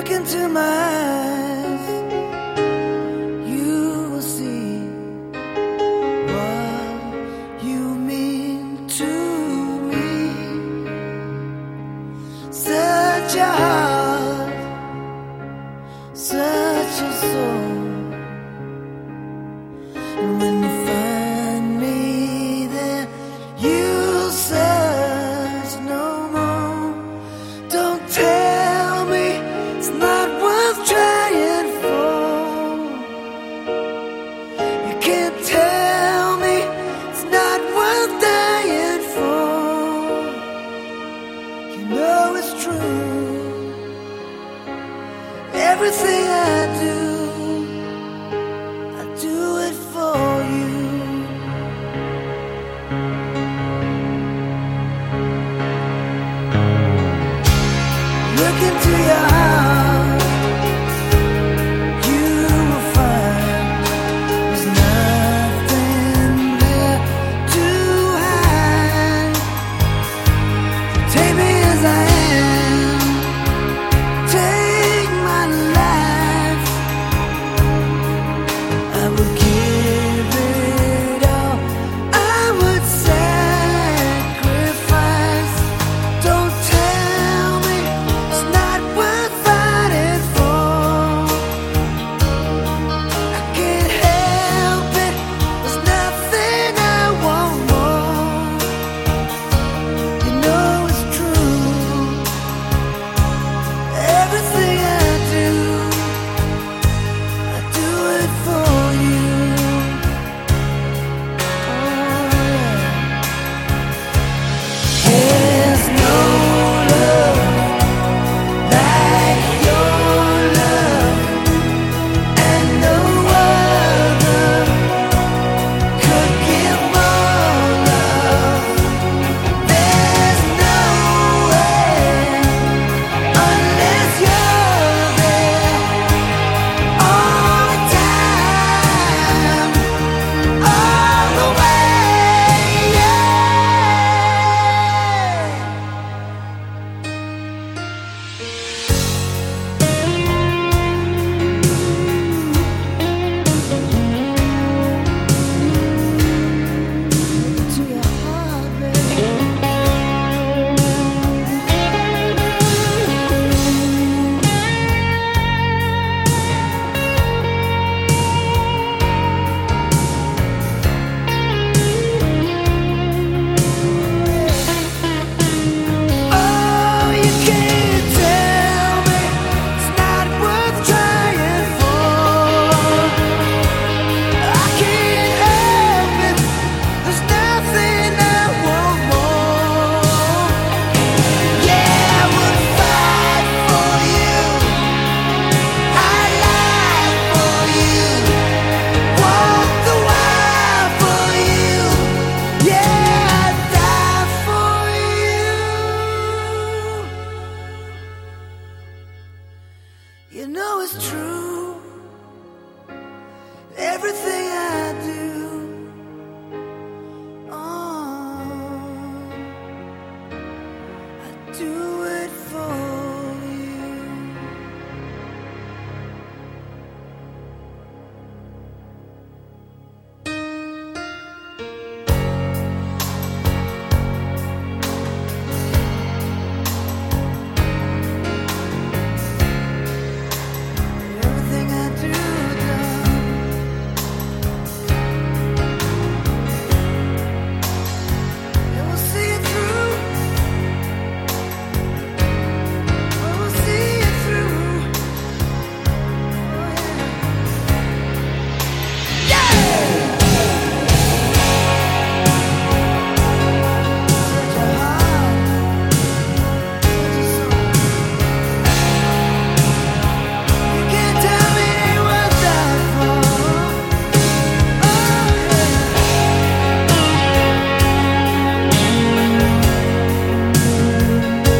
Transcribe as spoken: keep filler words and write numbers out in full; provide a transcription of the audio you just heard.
Look into my eyes, you will see what you mean to me. Such a heart, such a soul. And when you find me there, you'll search no more. Don't tell me it's not worth trying for. You can't tell me it's not worth dying for. You know it's true. Everything I do, I do it for you. Look into your heart, you will find there's nothing there to hide. Take me as I am, take my life. I would give it all, I would sacrifice. Don't tell me it's not worth fighting for. I can't help it, there's nothing I want more. You know it's true. Everything I do, I do it for you. Oh, yeah. There's no love like your love, and no other could give more love. There's no way unless you're there all the time, all the way, yeah. To your heart, baby. Oh, you can't tell me it's not worth trying for. I can't help it, there's nothing I want more. Yeah, I would fight for you, I'd lie for you, walk the wire for you. Yeah, I'd die for you. You know it's true.